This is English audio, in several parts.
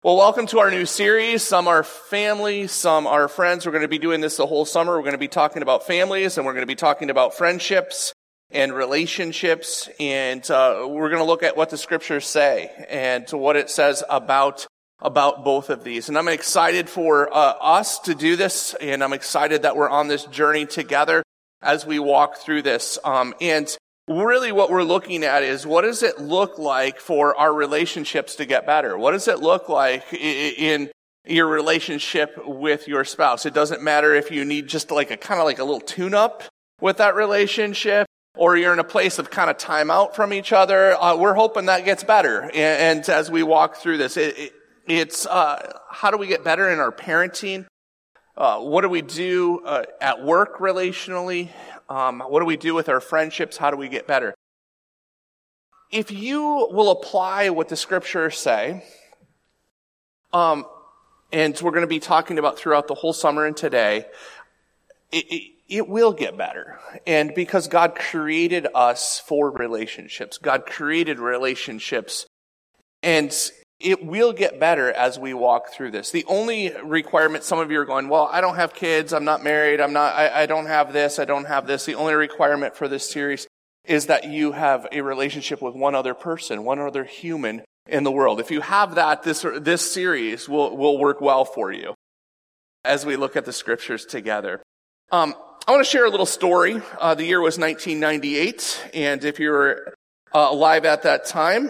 Well, welcome to our new series. Some are family, some are friends. We're going to be doing this the whole summer. We're going to be talking about families, and we're going to be talking about friendships and relationships, and we're going to look at what the scriptures say and what it says about both of these. And I'm excited for us to do this, and I'm excited that we're on this journey together as we walk through this. And really what we're looking at is, what does it look like for our relationships to get better? What does it look like in your relationship with your spouse? It doesn't matter if you need just like a little tune-up with that relationship, or you're in a place of kind of time out from each other. We're hoping that gets better. And as we walk through this, it's how do we get better in our parenting? What do we do at work relationally? What do we do with our friendships? How do we get better? If you will apply what the scriptures say, and we're going to be talking about throughout the whole summer and today, it will get better. And because God created us for relationships, God created relationships, and it will get better as we walk through this. The only requirement, some of you are going, well, I don't have kids, I'm not married, I don't have this, I don't have this. The only requirement for this series is that you have a relationship with one other person, one other human in the world. If you have that, this series will work well for you as we look at the scriptures together. I want to share a little story. The year was 1998, and if you were alive at that time,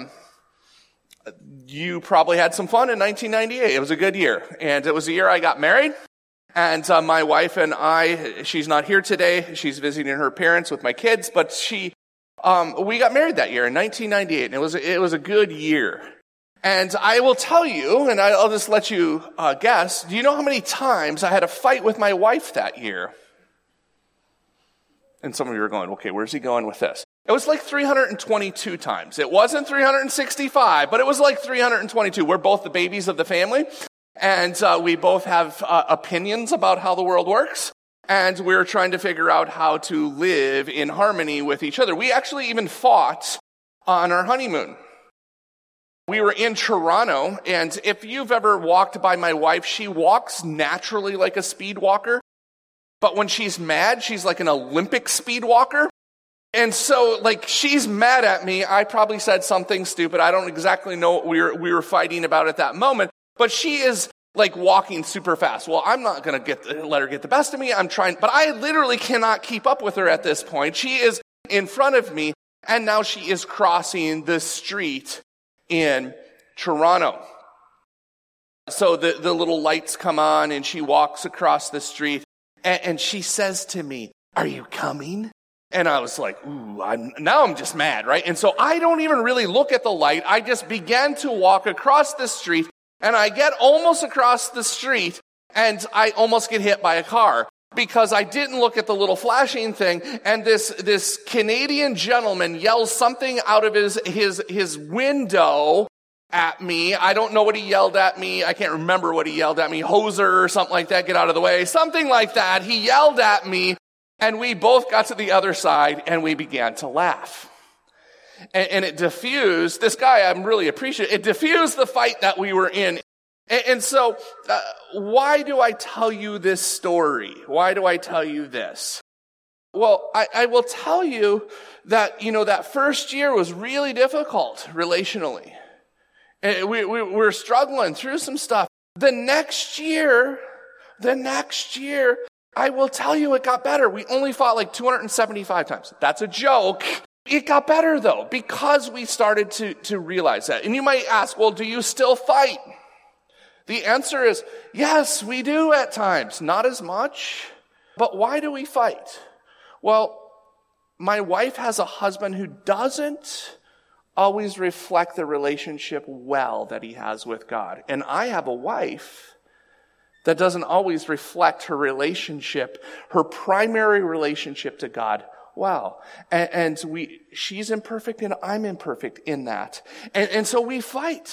you probably had some fun in 1998. It was a good year. And it was the year I got married. And my wife and I, she's not here today. She's visiting her parents with my kids. But we got married that year in 1998. And it was a good year. And I will tell you, and I'll just let you guess, do you know how many times I had a fight with my wife that year? And some of you are going, okay, where's he going with this? It was like 322 times. It wasn't 365, but it was like 322. We're both the babies of the family, and we both have opinions about how the world works, and we're trying to figure out how to live in harmony with each other. We actually even fought on our honeymoon. We were in Toronto, and if you've ever walked by my wife, she walks naturally like a speed walker, but when she's mad, she's like an Olympic speed walker. And so, she's mad at me. I probably said something stupid. I don't exactly know what we were fighting about at that moment. But she is, walking super fast. Well, I'm not going to let her get the best of me. I'm trying. But I literally cannot keep up with her at this point. She is in front of me, and now she is crossing the street in Toronto. So the little lights come on, and she walks across the street, and she says to me, "Are you coming?" And I was like, ooh, now I'm just mad, right? And so I don't even really look at the light. I just began to walk across the street, and I get almost across the street, and I almost get hit by a car because I didn't look at the little flashing thing, and this Canadian gentleman yells something out of his window at me. I don't know what he yelled at me. I can't remember what he yelled at me. Hoser or something like that, get out of the way. Something like that. He yelled at me. And we both got to the other side, and we began to laugh. And it diffused, this guy I'm really appreciative, it diffused the fight that we were in. And so, why do I tell you this story? Why do I tell you this? Well, I will tell you that, that first year was really difficult relationally. We're struggling through some stuff. The next year, I will tell you it got better. We only fought 275 times. That's a joke. It got better though, because we started to realize that. And you might ask, well, do you still fight? The answer is, yes, we do at times. Not as much. But why do we fight? Well, my wife has a husband who doesn't always reflect the relationship well that he has with God. And I have a wife that doesn't always reflect her relationship, her primary relationship to God well. And she's imperfect and I'm imperfect in that. And so we fight.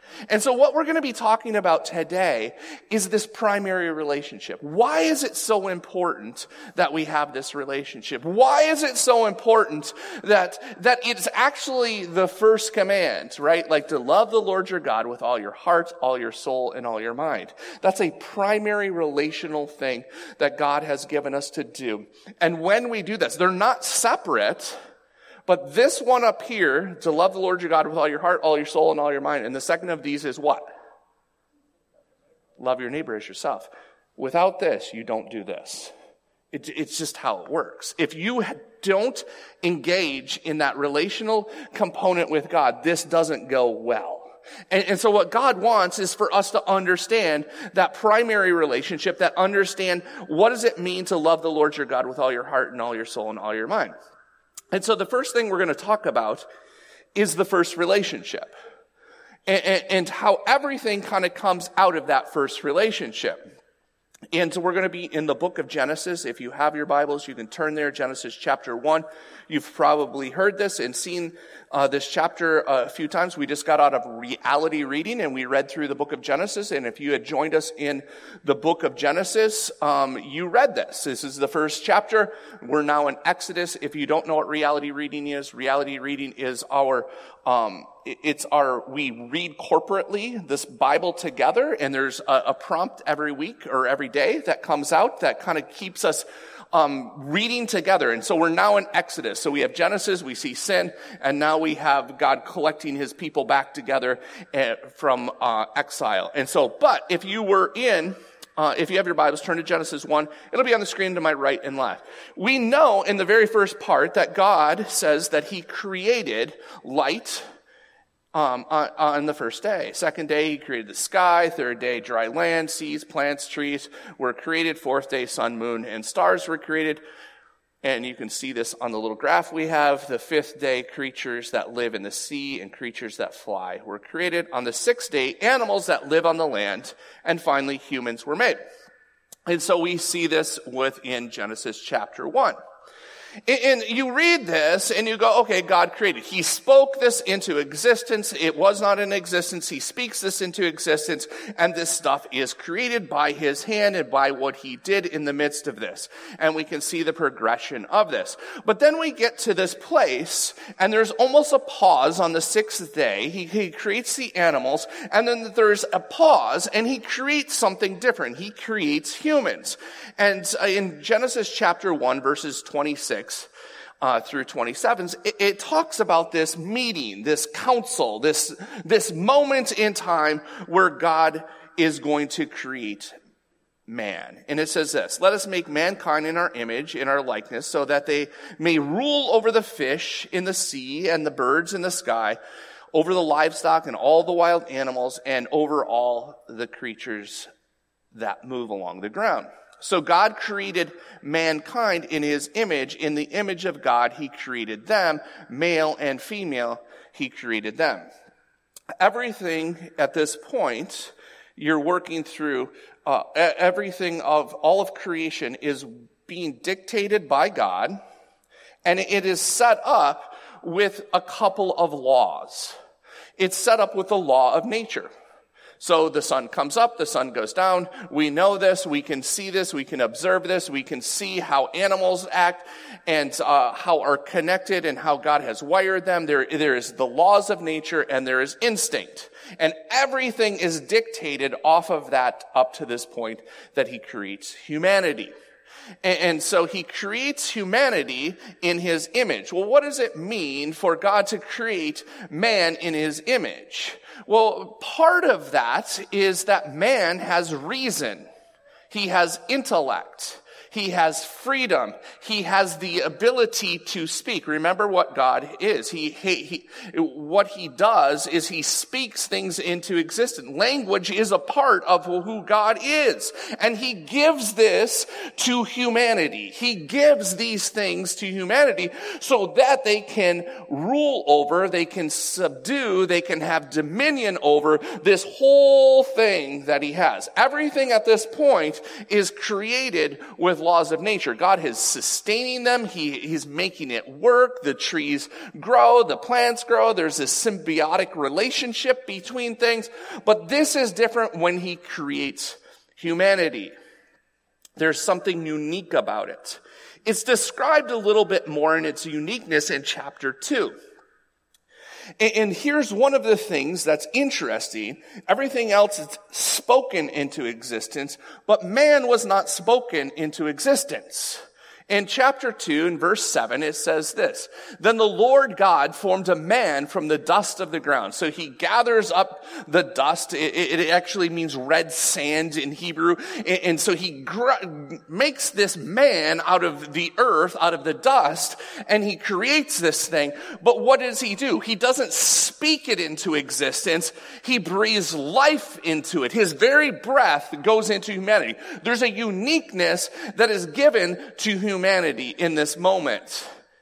And so what we're going to be talking about today is this primary relationship. Why is it so important that we have this relationship? Why is it so important that it's actually the first command, right? Like to love the Lord your God with all your heart, all your soul, and all your mind. That's a primary relational thing that God has given us to do. And when we do this, they're not separate. But this one up here, to love the Lord your God with all your heart, all your soul, and all your mind. And the second of these is what? Love your neighbor as yourself. Without this, you don't do this. It's just how it works. If you don't engage in that relational component with God, this doesn't go well. And so what God wants is for us to understand that primary relationship, that understand what does it mean to love the Lord your God with all your heart and all your soul and all your mind. And so the first thing we're going to talk about is the first relationship and how everything kind of comes out of that first relationship. And so we're going to be in the book of Genesis. If you have your Bibles, you can turn there, Genesis chapter 1. You've probably heard this and seen this chapter a few times. We just got out of reality reading and we read through the book of Genesis. And if you had joined us in the book of Genesis, you read this. This is the first chapter. We're now in Exodus. If you don't know what reality reading is we read corporately this Bible together, and there's a prompt every week or every day that comes out that kind of keeps us reading together. And so we're now in Exodus. So we have Genesis, we see sin, and now we have God collecting his people back together from exile. And so, but if you have your Bibles, turn to Genesis 1. It'll be on the screen to my right and left. We know in the very first part that God says that he created light on the first day. Second day, he created the sky. Third day, dry land, seas, plants, trees were created. Fourth day, sun, moon, and stars were created. And you can see this on the little graph we have. The fifth day, creatures that live in the sea and creatures that fly were created. On the sixth day, animals that live on the land. And finally, humans were made. And so we see this within Genesis chapter 1. And you read this and you go, okay, God created. He spoke this into existence. It was not in existence. He speaks this into existence. And this stuff is created by his hand and by what he did in the midst of this. And we can see the progression of this. But then we get to this place and there's almost a pause on the sixth day. He creates the animals and then there's a pause and he creates something different. He creates humans. And in Genesis chapter 1 verses 26, through 27, it talks about this meeting, this council, this moment in time where God is going to create man. And it says this, let us make mankind in our image, in our likeness, so that they may rule over the fish in the sea and the birds in the sky, over the livestock and all the wild animals, and over all the creatures that move along the ground. So God created mankind in his image. In the image of God, he created them. Male and female, he created them. Everything at this point, you're working through, everything of all of creation is being dictated by God. And it is set up with a couple of laws. It's set up with the law of nature. So the sun comes up, the sun goes down. We know this, we can see this, we can observe this, we can see how animals act and how are connected and how God has wired them. There is the laws of nature and there is instinct. And everything is dictated off of that up to this point that he creates humanity. And so he creates humanity in his image. Well, what does it mean for God to create man in his image? Well, part of that is that man has reason. He has intellect. He has freedom. He has the ability to speak. Remember what God is. What he does is he speaks things into existence. Language is a part of who God is. And he gives this to humanity. He gives these things to humanity so that they can rule over, they can subdue, they can have dominion over this whole thing that he has. Everything at this point is created with laws of nature. God is sustaining them. He's making it work. The trees grow, the plants grow. There's this symbiotic relationship between things. But this is different when he creates humanity. There's something unique about it. It's described a little bit more in its uniqueness in chapter 2. And here's one of the things that's interesting. Everything else is spoken into existence, but man was not spoken into existence. In chapter 2, in verse 7, it says this: "Then the Lord God formed a man from the dust of the ground." So he gathers up the dust. It actually means red sand in Hebrew. And so he makes this man out of the earth, out of the dust, and he creates this thing. But what does he do? He doesn't speak it into existence. He breathes life into it. His very breath goes into humanity. There's a uniqueness that is given to humanity in this moment.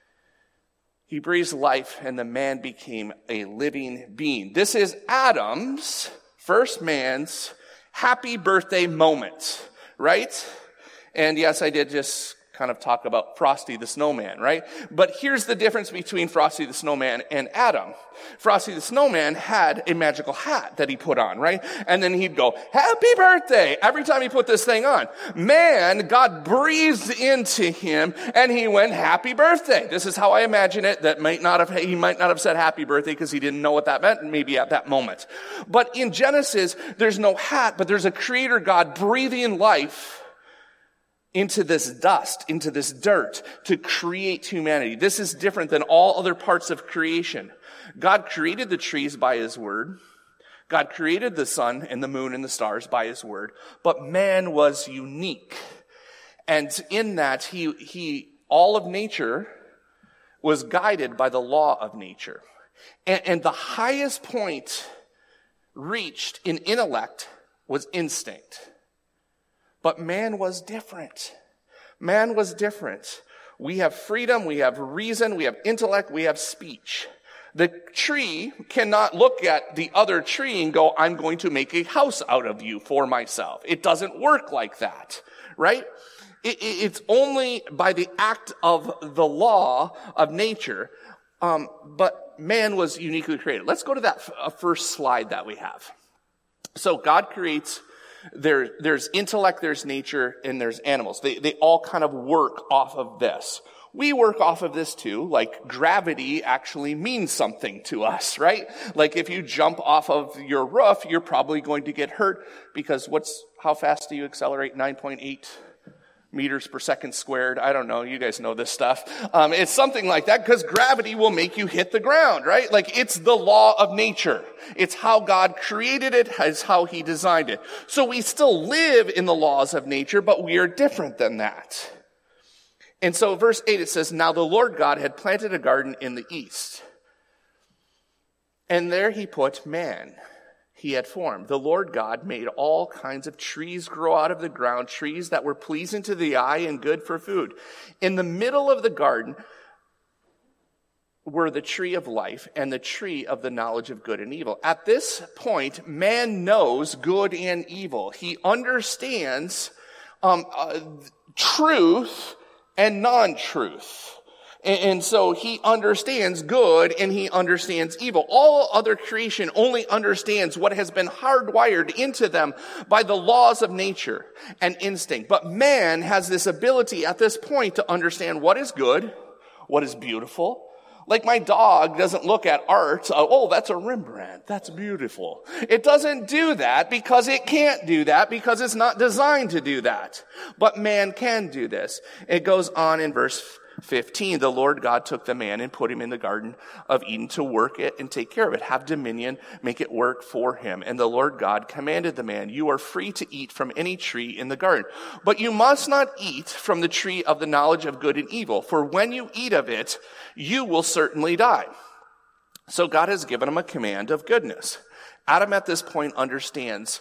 He breathes life and the man became a living being. This is Adam's, first man's, happy birthday moment, right? And yes, I did just kind of talk about Frosty the Snowman, right? But here's the difference between Frosty the Snowman and Adam. Frosty the Snowman had a magical hat that he put on, right? And then he'd go, "Happy birthday," every time he put this thing on. Man, God breathed into him and he went, "Happy birthday." This is how I imagine it. He might not have said happy birthday because he didn't know what that meant maybe at that moment. But in Genesis, there's no hat, but there's a creator God breathing life into this dust, into this dirt, to create humanity. This is different than all other parts of creation. God created the trees by his word. God created the sun and the moon and the stars by his word. But man was unique. And in that, all of nature was guided by the law of nature. And the highest point reached in intellect was instinct. But man was different. Man was different. We have freedom, we have reason, we have intellect, we have speech. The tree cannot look at the other tree and go, "I'm going to make a house out of you for myself." It doesn't work like that, right? It's only by the act of the law of nature. But man was uniquely created. Let's go to that first slide that we have. So God creates. There's intellect, there's nature, and there's animals. They all kind of work off of this. We work off of this too. Like gravity actually means something to us, right? Like if you jump off of your roof, you're probably going to get hurt because how fast do you accelerate? 9.8 meters per second squared. I don't know. You guys know this stuff. It's something like that because gravity will make you hit the ground, right? Like it's the law of nature. It's how God created it. It's how he designed it. So we still live in the laws of nature, but we are different than that. And so verse 8, it says, "Now the Lord God had planted a garden in the east, and there he put man he had formed. The Lord God made all kinds of trees grow out of the ground, trees that were pleasing to the eye and good for food. In the middle of the garden were the tree of life and the tree of the knowledge of good and evil." At this point, man knows good and evil. He understands truth and non-truth. And so he understands good and he understands evil. All other creation only understands what has been hardwired into them by the laws of nature and instinct. But man has this ability at this point to understand what is good, what is beautiful. Like my dog doesn't look at art, "Oh, that's a Rembrandt, that's beautiful." It doesn't do that because it can't do that because it's not designed to do that. But man can do this. It goes on in verse 15, "The Lord God took the man and put him in the Garden of Eden to work it and take care of it, have dominion, make it work for him. And the Lord God commanded the man, 'You are free to eat from any tree in the garden, but you must not eat from the tree of the knowledge of good and evil, for when you eat of it, you will certainly die.'" So God has given him a command of goodness. Adam at this point understands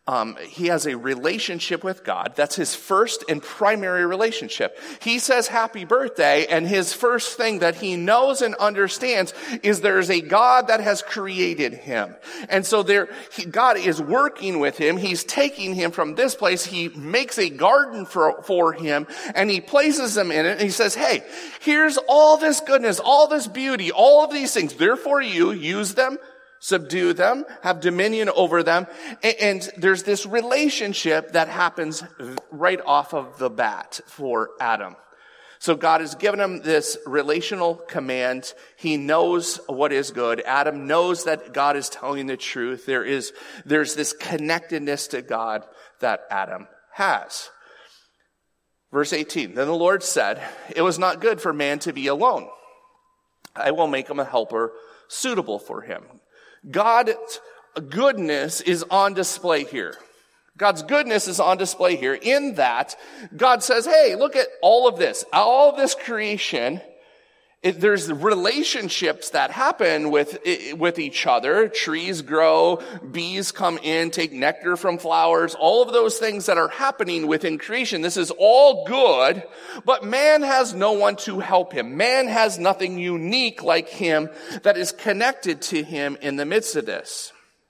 he has a relationship with God. That's his first and primary relationship. He says happy birthday, and his first thing that he knows and understands is there's a God that has created him. And so God is working with him. He's taking him from this place. He makes a garden for him, and he places him in it, and he says, hey, here's all this goodness, all this beauty, all of these things. Therefore you use them, subdue them, have dominion over them. And there's this relationship that happens right off of the bat for Adam. So God has given him this relational command. He knows what is good. Adam knows that God is telling the truth. There's this connectedness to God that Adam has. Verse 18, then the Lord said, it was not good for man to be alone. I will make him a helper suitable for him. God's goodness is on display here. God's goodness is on display here in that God says, hey, look at all of this creation. There's relationships that happen with each other. Trees grow, bees come in, take nectar from flowers, all of those things that are happening within creation. This is all good, but man has no one to help him. Man has nothing unique like him that is connected to him in the midst of this.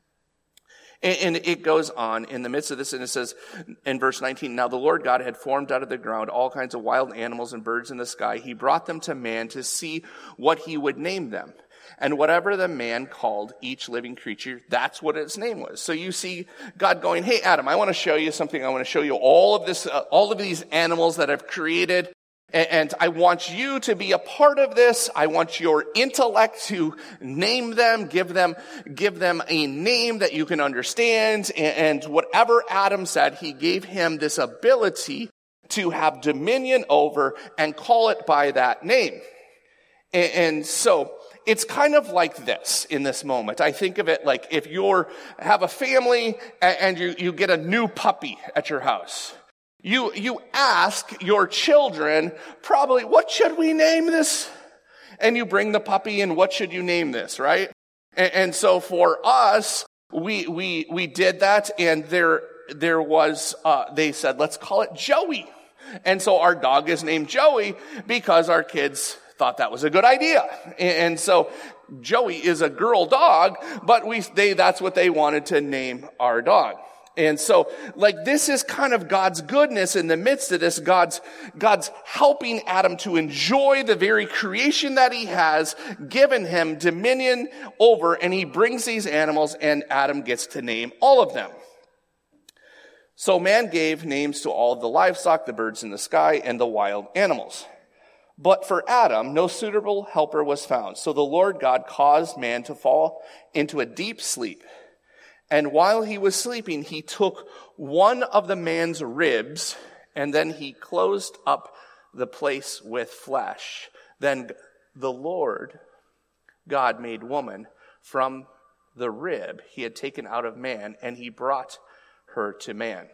And it goes on in the midst of this, and it says in verse 19, now the Lord God had formed out of the ground all kinds of wild animals and birds in the sky. He brought them to man to see what he would name them. And whatever the man called each living creature, that's what its name was. So you see God going, hey, Adam, I want to show you something. I want to show you all of these animals that I've created. And I want you to be a part of this. I want your intellect to name them, give them a name that you can understand. And whatever Adam said, he gave him this ability to have dominion over and call it by that name. And so it's kind of like this in this moment. I think of it like if you have a family and you get a new puppy at your house. You ask your children probably, what should we name this? And you bring the puppy in, what should you name this, right? And so for us, we did that, and there was, they said, let's call it Joey. And so our dog is named Joey because our kids thought that was a good idea. And so Joey is a girl dog, but that's what they wanted to name our dog. And so, this is kind of God's goodness in the midst of this. God's helping Adam to enjoy the very creation that he has given him dominion over, and he brings these animals, and Adam gets to name all of them. So man gave names to all of the livestock, the birds in the sky, and the wild animals. But for Adam, no suitable helper was found. So the Lord God caused man to fall into a deep sleep. And while he was sleeping, he took one of the man's ribs, and then he closed up the place with flesh. Then the Lord God made woman from the rib he had taken out of man, and he brought her to man.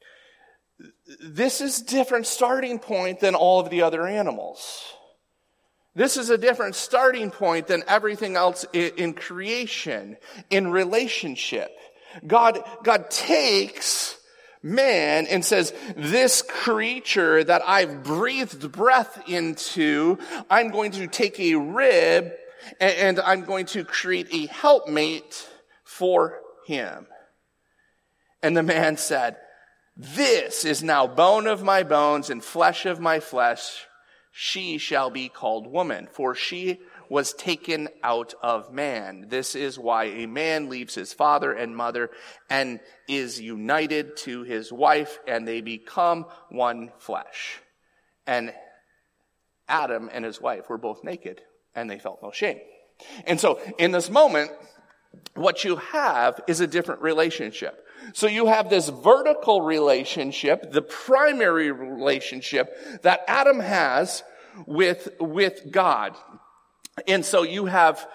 This is a different starting point than all of the other animals. This is a different starting point than everything else in creation, in relationship. God takes man and says, this creature that I've breathed breath into, I'm going to take a rib and I'm going to create a helpmate for him. And the man said, this is now bone of my bones and flesh of my flesh. She shall be called woman, for she was taken out of man. This is why a man leaves his father and mother and is united to his wife, and they become one flesh. And Adam and his wife were both naked, and they felt no shame. And so in this moment, what you have is a different relationship. So you have this vertical relationship, the primary relationship that Adam has with God. And so you have,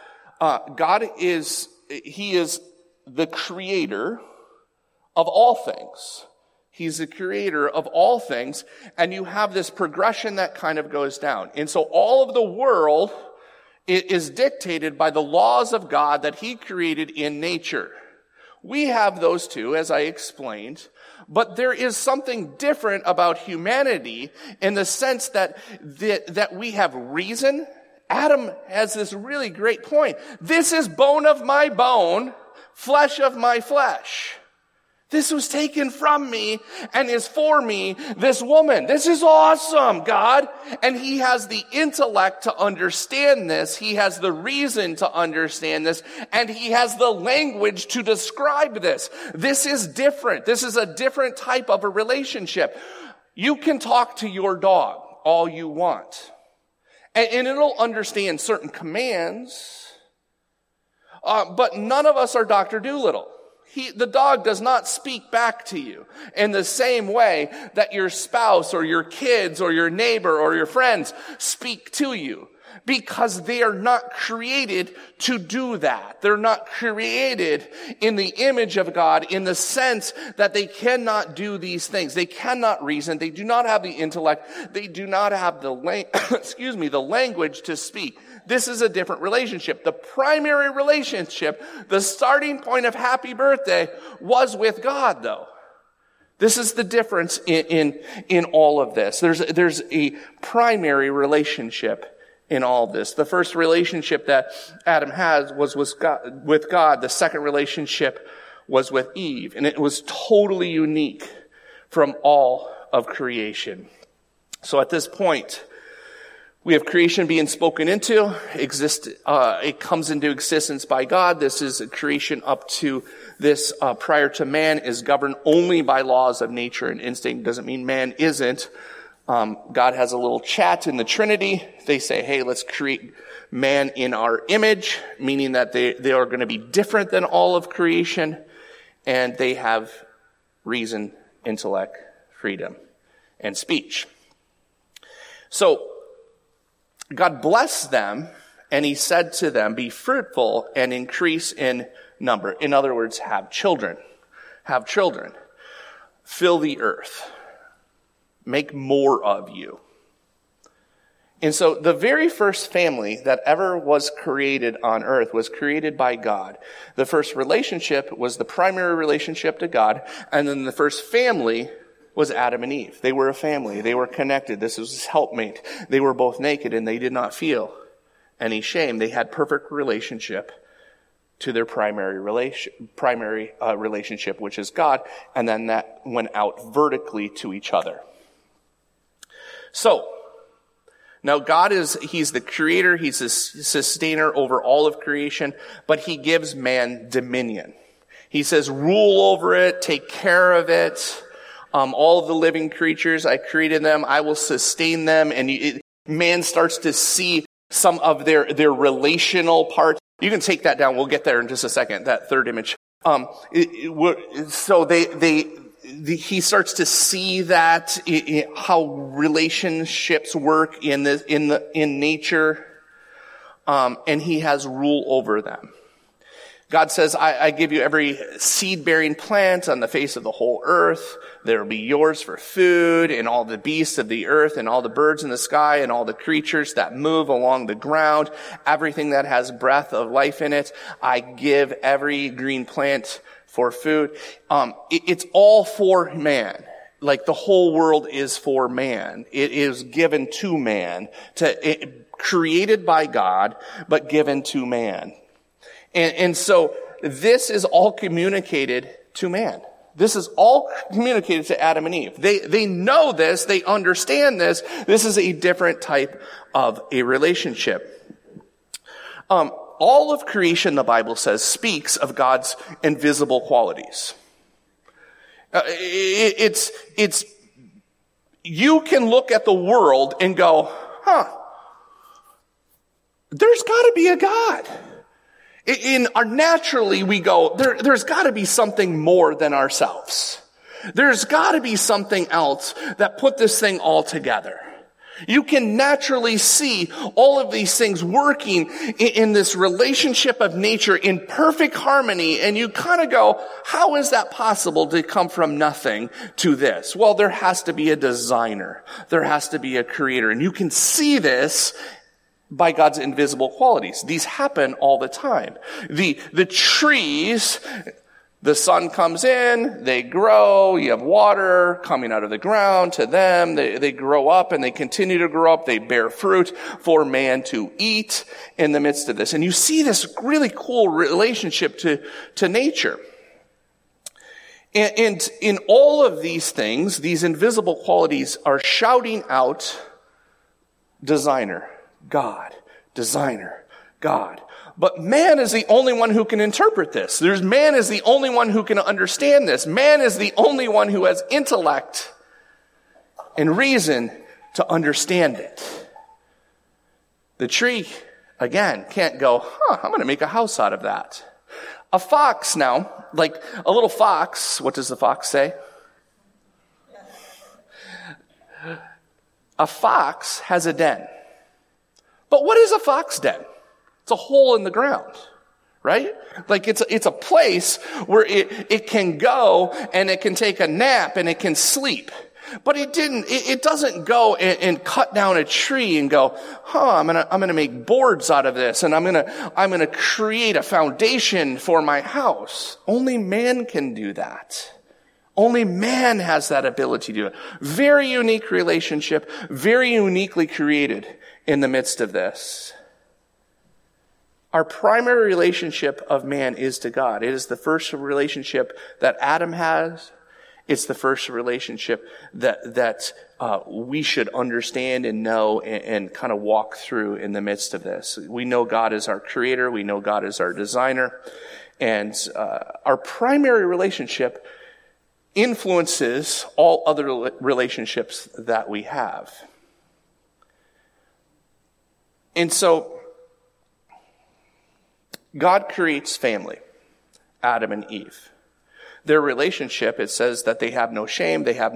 he is the creator of all things. He's the creator of all things. And you have this progression that kind of goes down. And so all of the world is dictated by the laws of God that he created in nature. We have those two, as I explained, but there is something different about humanity in the sense that we have reason. Adam has this really great point. This is bone of my bone, flesh of my flesh. This was taken from me and is for me, this woman. This is awesome, God. And he has the intellect to understand this. He has the reason to understand this. And he has the language to describe this. This is different. This is a different type of a relationship. You can talk to your dog all you want. And it'll understand certain commands. But none of us are Dr. Dolittle. The dog does not speak back to you in the same way that your spouse or your kids or your neighbor or your friends speak to you, because they are not created to do that. They're not created in the image of God in the sense that they cannot do these things. They cannot reason. They do not have the intellect. They do not have the the language to speak. This is a different relationship. The primary relationship, the starting point of Happy Birthday, was with God, though. This is the difference in all of this. There's a primary relationship in all this. The first relationship that Adam had was with God. The second relationship was with Eve. And it was totally unique from all of creation. So at this point, we have creation being spoken into. It comes into existence by God. This is a creation up to this prior to man is governed only by laws of nature and instinct. Doesn't mean man isn't. God has a little chat in the Trinity. They say, hey, let's create man in our image, meaning that they are going to be different than all of creation. And they have reason, intellect, freedom, and speech. So, God blessed them, and he said to them, be fruitful and increase in number. In other words, have children. Have children. Fill the earth. Make more of you. And so the very first family that ever was created on earth was created by God. The first relationship was the primary relationship to God, and then the first family was Adam and Eve. They were a family. They were connected. This was his helpmate. They were both naked and they did not feel any shame. They had perfect relationship to their primary relationship, which is God, and then that went out vertically to each other. So, now God he's the creator, he's the sustainer over all of creation, but he gives man dominion. He says, rule over it, take care of it. All of the living creatures, I created them, I will sustain them, and man starts to see some of their relational parts. You can take that down, we'll get there in just a second, that third image. So he starts to see that, how relationships work in nature, and he has rule over them. God says, I give you every seed-bearing plant on the face of the whole earth. There will be yours for food, and all the beasts of the earth, and all the birds in the sky, and all the creatures that move along the ground, everything that has breath of life in it. I give every green plant for food. It's all for man. Like the whole world is for man. It is given to man, created by God, but given to man. And so this is all communicated to man. This is all communicated to Adam and Eve. They know this. They understand this. This is a different type of a relationship. All of creation, the Bible says, speaks of God's invisible qualities. You can look at the world and go, there's got to be a God. Naturally we go, there's got to be something more than ourselves. There's got to be something else that put this thing all together. You can naturally see all of these things working in this relationship of nature in perfect harmony, and you kind of go, how is that possible to come from nothing to this? Well, there has to be a designer. There has to be a creator, and you can see this by God's invisible qualities. These happen all the time. The trees The sun comes in, they grow, you have water coming out of the ground to them, they grow up and they continue to grow up, they bear fruit for man to eat in the midst of this. And you see this really cool relationship to nature. And in all of these things, these invisible qualities are shouting out, designer, God, designer, God. But man is the only one who can interpret this. Man is the only one who can understand this. Man is the only one who has intellect and reason to understand it. The tree, again, can't go, I'm going to make a house out of that. A fox now, like a little fox, what does the fox say? A fox has a den. But what is a fox den? It's a hole in the ground, right? Like it's a place where it can go and it can take a nap and it can sleep. But it doesn't go and cut down a tree and go, I'm gonna make boards out of this and I'm gonna create a foundation for my house. Only man can do that. Only man has that ability to do it. Very unique relationship, very uniquely created in the midst of this. Our primary relationship of man is to God. It is the first relationship that Adam has. It's the first relationship that we should understand and know and kind of walk through in the midst of this. We know God is our creator. We know God is our designer. And our primary relationship influences all other relationships that we have. And so, God creates family, Adam and Eve. Their relationship, it says that they have no shame, they're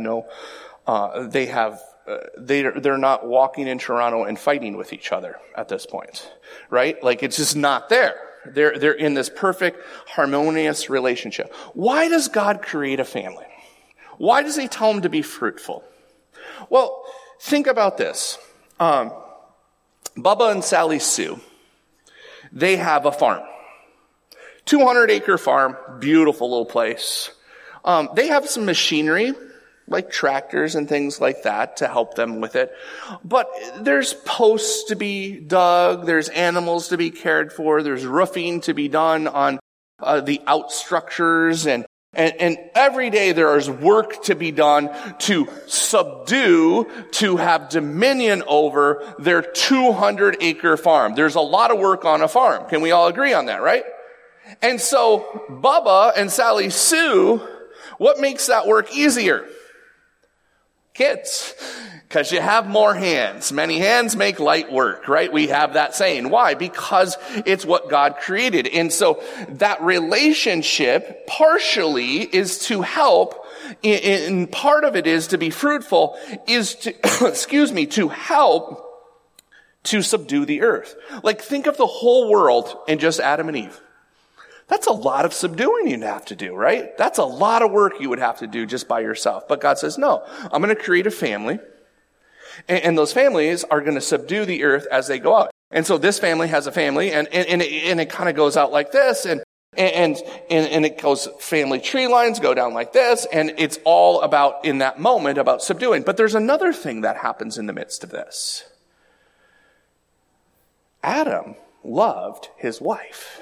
not walking in Toronto and fighting with each other at this point, right? Like it's just not there. They're in this perfect, harmonious relationship. Why does God create a family? Why does he tell them to be fruitful? Well, think about this. Bubba and Sally Sue, they have a farm. 200-acre farm, beautiful little place. They have some machinery, like tractors and things like that, to help them with it. But there's posts to be dug, there's animals to be cared for, there's roofing to be done on the out structures, and every day there is work to be done to subdue, to have dominion over their 200-acre farm. There's a lot of work on a farm. Can we all agree on that, right? And so, Bubba and Sally Sue, what makes that work easier? Kids. Because you have more hands. Many hands make light work, right? We have that saying. Why? Because it's what God created. And so that relationship partially is to help, and part of it is to be fruitful, is to, to help to subdue the earth. Like think of the whole world and just Adam and Eve. That's a lot of subduing you'd have to do, right? That's a lot of work you would have to do just by yourself. But God says, no, I'm going to create a family. And those families are going to subdue the earth as they go out. And so this family has a family, and it kind of goes out like this, and it goes, family tree lines go down like this, and it's all about, in that moment, about subduing. But there's another thing that happens in the midst of this. Adam loved his wife.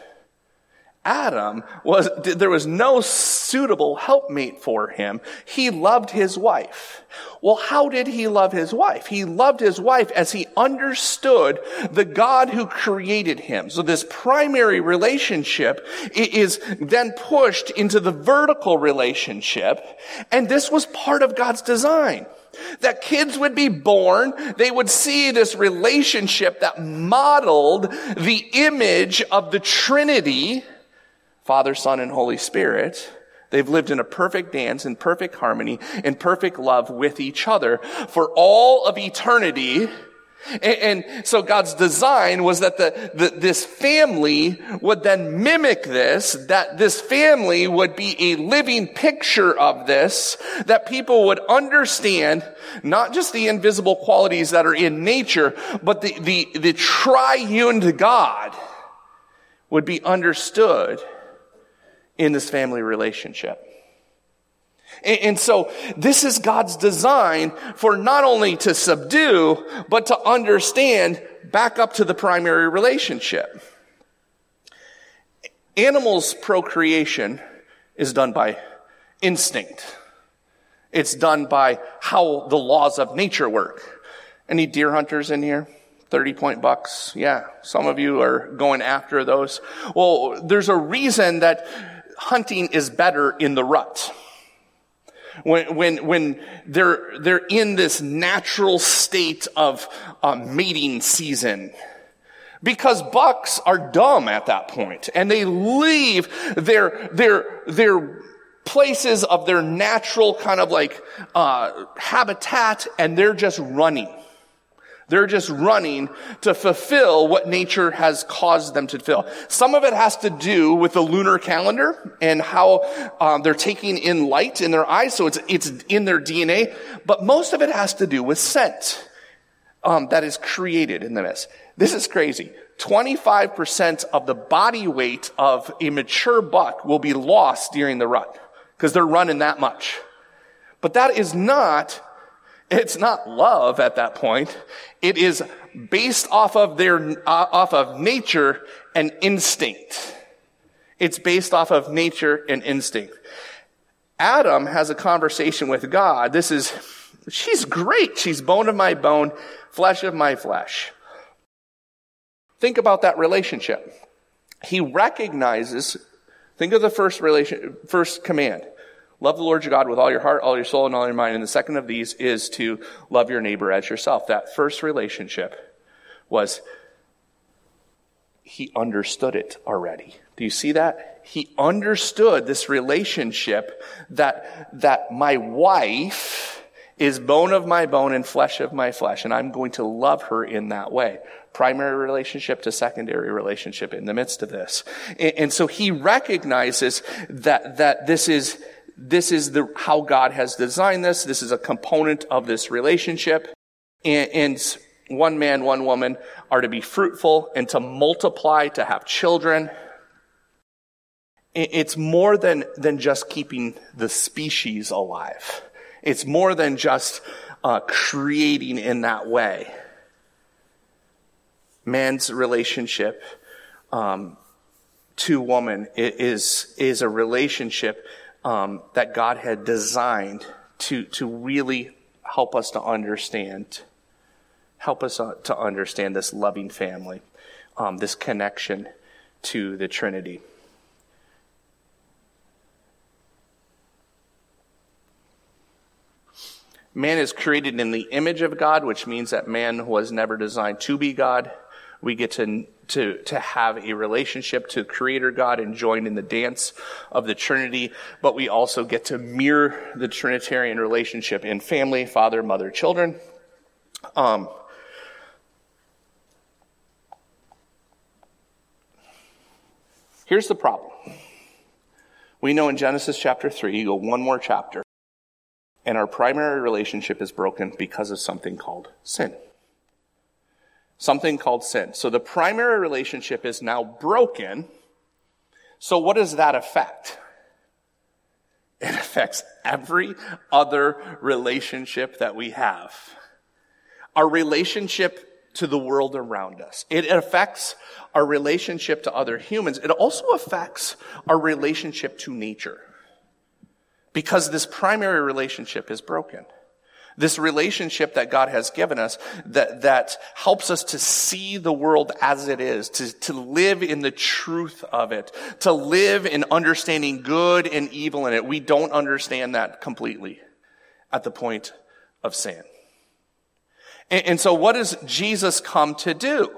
There was no suitable helpmate for him. He loved his wife. Well, how did he love his wife? He loved his wife as he understood the God who created him. So this primary relationship is then pushed into the vertical relationship, and this was part of God's design. That kids would be born, they would see this relationship that modeled the image of the Trinity, Father, Son, and Holy Spirit. They've lived in a perfect dance, in perfect harmony, in perfect love with each other for all of eternity. And so God's design was that this family would then mimic this, that this family would be a living picture of this, that people would understand not just the invisible qualities that are in nature, but the triune God would be understood in this family relationship. And so this is God's design for not only to subdue, but to understand back up to the primary relationship. Animals' procreation is done by instinct. It's done by how the laws of nature work. Any deer hunters in here? 30-point bucks? Yeah, some of you are going after those. Well, there's a reason that hunting is better in the rut. When they're in this natural state of mating season. Because bucks are dumb at that point, and they leave their places of their natural kind of like habitat, and they're just running. They're just running to fulfill what nature has caused them to fulfill. Some of it has to do with the lunar calendar and how they're taking in light in their eyes, so it's in their DNA. But most of it has to do with scent that is created in the mist. This is crazy. 25% of the body weight of a mature buck will be lost during the rut because they're running that much. But that is not... It's not love at that point. It is based off of nature and instinct. It's based off of nature and instinct. Adam has a conversation with God. She's great. She's bone of my bone, flesh of my flesh. Think about that relationship. He recognizes, think of the first command. Love the Lord your God with all your heart, all your soul, and all your mind. And the second of these is to love your neighbor as yourself. That first relationship was, he understood it already. Do you see that? He understood this relationship that my wife is bone of my bone and flesh of my flesh, and I'm going to love her in that way. Primary relationship to secondary relationship in the midst of this. And so he recognizes that this is how God has designed this. This is a component of this relationship. And one man, one woman are to be fruitful and to multiply, to have children. It's more than just keeping the species alive. It's more than just creating in that way. Man's relationship to woman is a relationship that God had designed to really help us to understand this loving family, this connection to the Trinity. Man is created in the image of God, which means that man was never designed to be God. We get to have a relationship to Creator God and join in the dance of the Trinity, but we also get to mirror the Trinitarian relationship in family, father, mother, children. Here's the problem. We know in Genesis chapter 3, you go one more chapter, and our primary relationship is broken because of something called sin. Something called sin. So the primary relationship is now broken. So what does that affect? It affects every other relationship that we have. Our relationship to the world around us. It affects our relationship to other humans. It also affects our relationship to nature. Because this primary relationship is broken. This relationship that God has given us that helps us to see the world as it is, to live in the truth of it, to live in understanding good and evil in it. We don't understand that completely at the point of sin. And so what does Jesus come to do?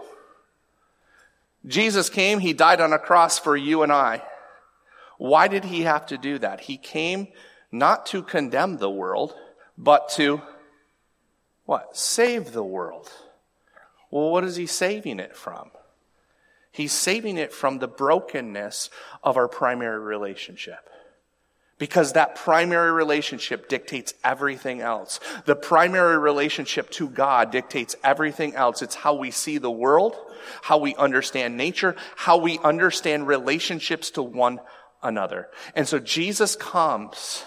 Jesus came, he died on a cross for you and I. Why did he have to do that? He came not to condemn the world, but to, what? Save the world. Well, what is he saving it from? He's saving it from the brokenness of our primary relationship. Because that primary relationship dictates everything else. The primary relationship to God dictates everything else. It's how we see the world, how we understand nature, how we understand relationships to one another. And so Jesus comes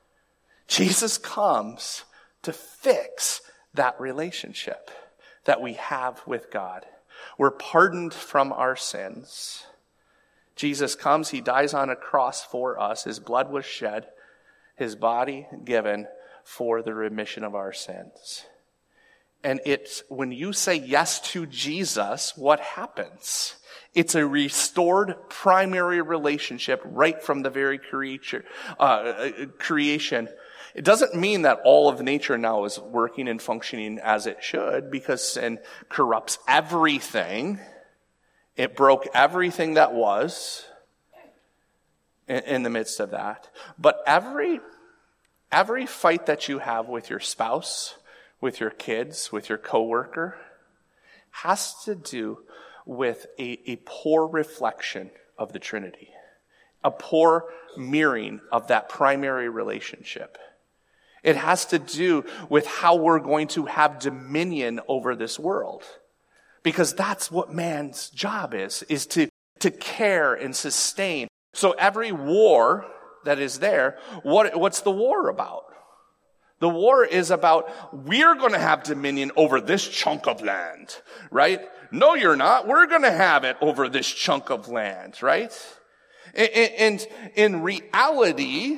to fix that relationship that we have with God. We're pardoned from our sins. Jesus comes, he dies on a cross for us. His blood was shed, his body given for the remission of our sins. And it's when you say yes to Jesus, what happens? It's a restored primary relationship right from the very creation. It doesn't mean that all of nature now is working and functioning as it should, because sin corrupts everything. It broke everything that was in the midst of that. But every fight that you have with your spouse, with your kids, with your coworker, has to do with a poor reflection of the Trinity, a poor mirroring of that primary relationship. It has to do with how we're going to have dominion over this world. Because that's what man's job is to care and sustain. So every war that is there, what's the war about? The war is about, we're going to have dominion over this chunk of land, right? No, you're not. We're going to have it over this chunk of land, right? And in reality,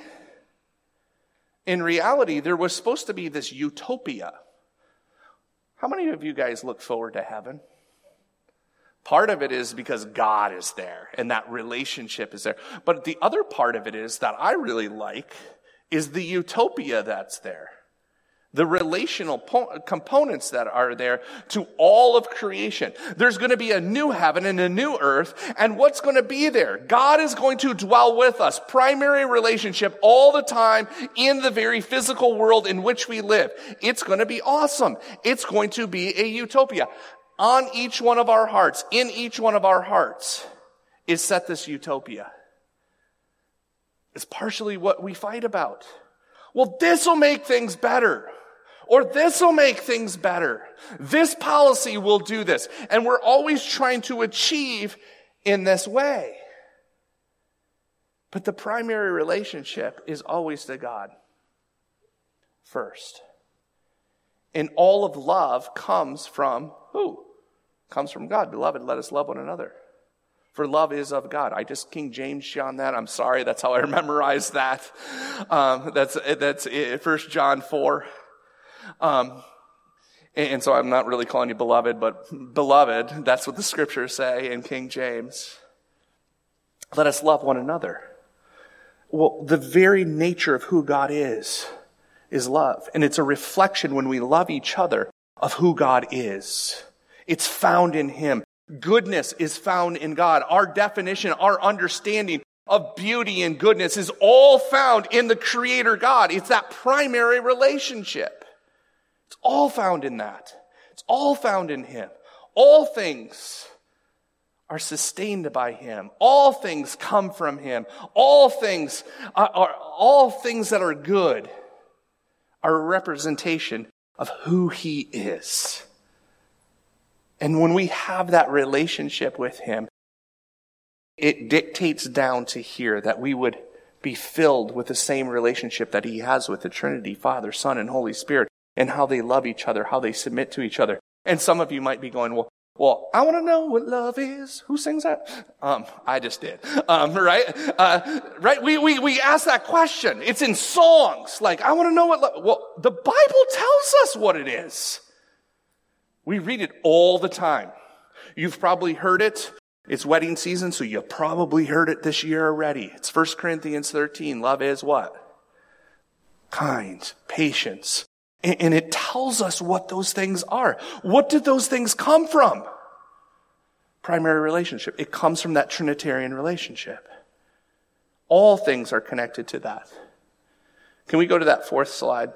there was supposed to be this utopia. How many of you guys look forward to heaven? Part of it is because God is there and that relationship is there. But the other part of it is that I really like is the utopia that's there. The relational components that are there to all of creation. There's going to be a new heaven and a new earth. And what's going to be there? God is going to dwell with us. Primary relationship all the time in the very physical world in which we live. It's going to be awesome. It's going to be a utopia. On each one of our hearts, in each one of our hearts, is set this utopia. It's partially what we fight about. Well, this will make things better. Or this will make things better. This policy will do this. And we're always trying to achieve in this way. But the primary relationship is always to God first. And all of love comes from who? Comes from God. Beloved, let us love one another. For love is of God. I just King James on that. I'm sorry. That's how I memorized that. That's 1 John 4. And so I'm not really calling you beloved, but beloved, that's what the scriptures say in King James. Let us love one another. Well, the very nature of who God is love. And it's a reflection when we love each other of who God is. It's found in Him. Goodness is found in God. Our definition, our understanding of beauty and goodness is all found in the Creator God. It's that primary relationship. It's all found in that. It's all found in Him. All things are sustained by Him. All things come from Him. All things that are good are a representation of who He is. And when we have that relationship with Him, it dictates down to here that we would be filled with the same relationship that He has with the Trinity, Father, Son, and Holy Spirit, and how they love each other, how they submit to each other. And some of you might be going, well, I want to know what love is. Who sings that? I just did. Right? We ask that question. It's in songs. Like, I want to know what love. Well, the Bible tells us what it is. We read it all the time. You've probably heard it. It's wedding season, so you probably heard it this year already. It's 1 Corinthians 13. Love is what? Kind, patience. And it tells us what those things are. What did those things come from? Primary relationship. It comes from that Trinitarian relationship. All things are connected to that. Can we go to that fourth slide?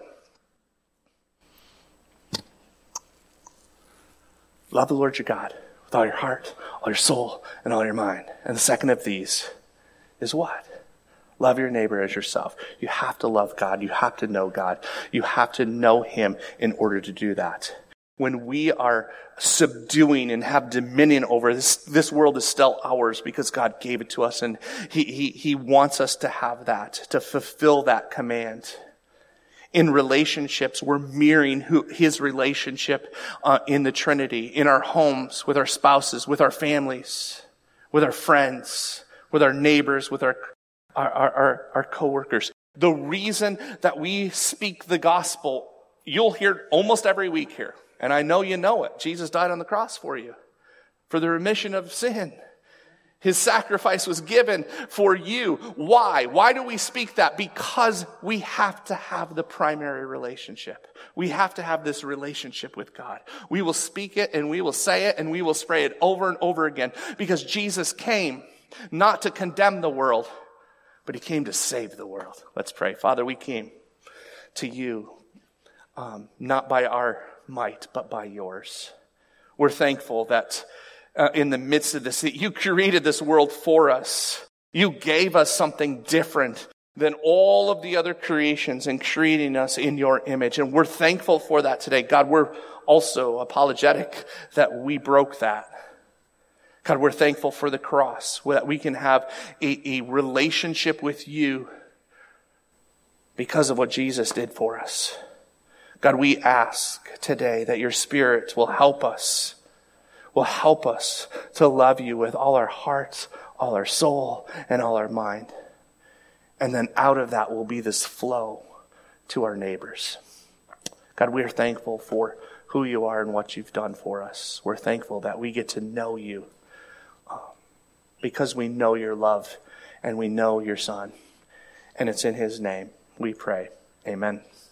Love the Lord your God with all your heart, all your soul, and all your mind. And the second of these is what? Love your neighbor as yourself. You have to love God. You have to know God. You have to know Him in order to do that. when we are subduing and have dominion over this world is still ours because God gave it to us, and He wants us to have that, to fulfill that command. In relationships, we're mirroring His relationship in the Trinity, in our homes, with our spouses, with our families, with our friends, with our neighbors, with our coworkers. The reason that we speak the gospel, you'll hear almost every week here. And I know you know it. Jesus died on the cross for you, for the remission of sin. His sacrifice was given for you. Why? Why do we speak that? Because we have to have the primary relationship. We have to have this relationship with God. We will speak it and we will say it and we will spray it over and over again, because Jesus came not to condemn the world, but He came to save the world. Let's pray. Father, we came to you, not by our might, but by yours. We're thankful that in the midst of this, that you created this world for us. You gave us something different than all of the other creations in creating us in your image. And we're thankful for that today. God, we're also apologetic that we broke that. God, we're thankful for the cross, that we can have a relationship with you because of what Jesus did for us. God, we ask today that your Spirit will help us to love you with all our heart, all our soul, and all our mind. And then out of that will be this flow to our neighbors. God, we are thankful for who you are and what you've done for us. We're thankful that we get to know you because we know your love and we know your Son. And it's in his name we pray. Amen.